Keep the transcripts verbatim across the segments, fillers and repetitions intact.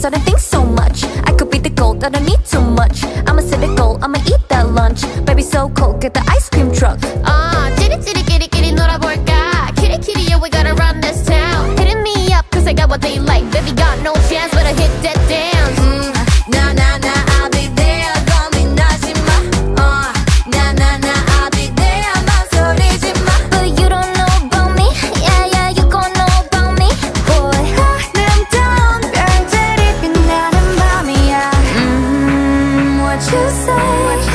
cause I don't think so much. I could be the gold, I don't need too much. I'm a cynical, I'ma eat that lunch. Baby so cold, get the ice cream truck. 아 찌릿찌릿끼리끼리 놀아볼까. 키리키리 yeah we gotta run this town. Hitting me up cause I got what they like. Baby got no chance but I hit that dance. mm, Nah nah nah I'll be there 고민하지 마. uh, Nah nah nah I'll be there 망설이지 마. But you don't know about me. Yeah yeah you gon' know about me. Boy 아름다운 별들이 빛나는 밤이야. mm, What you say?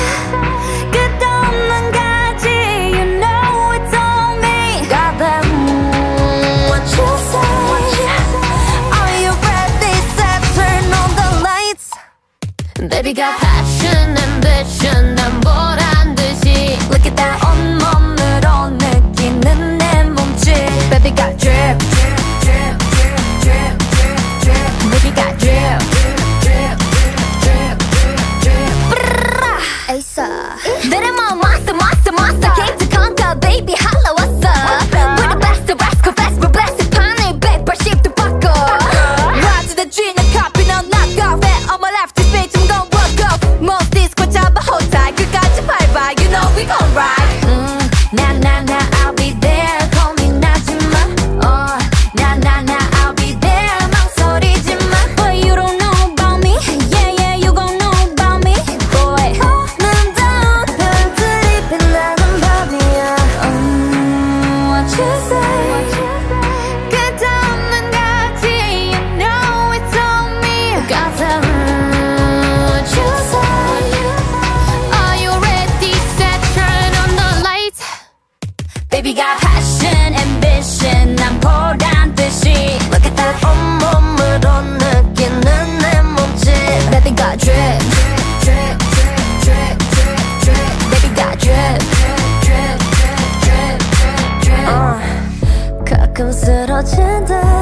끝없는 가지 you know it's on me. Got that mm, What you say? Are you ready? Set turn on the lights. Baby got passion, ambition 난 보란 듯이. Look at that 온몸으로 느끼는 내 몸짓. Baby got drip, drip, drip, drip, drip, drip, drip. Baby got drip, drip, drip, drip, drip, drip. Asa. They're my monster, monster, monster. Came to conquer, baby, holla, what's up? We're the best, the best, go fast, we're blessed. 판을 백팔십도 바꿔. Rise to the dream, the copy, no knock off. On my left, this bitch, I'm gon' walk off. Most disco 잡아, hold tight. 끝까지 밟아, you know we gon' ride. Mm, nah, nah, nah, I'll be there. 고민하지 마. Uh, nah, nah, nah, I'll be there. 망설이지 마. But you don't know about me. Yeah, yeah, you gon' know about me. Boy, 아름다운 별들이 빛나는 밤이야. Mm, what you say? 끝없는 가지, you know it's on me. Got that mm, what you say? Are you ready? Set turn on the lights. Baby got passion, ambition 난 보란 듯이. Look at that 온몸으로 느끼는 내 몸짓. Baby got drip, drip, drip, drip, drip, drip. Baby got drip, drip, drip, drip, drip, drip. uh, 가끔 쓰러진다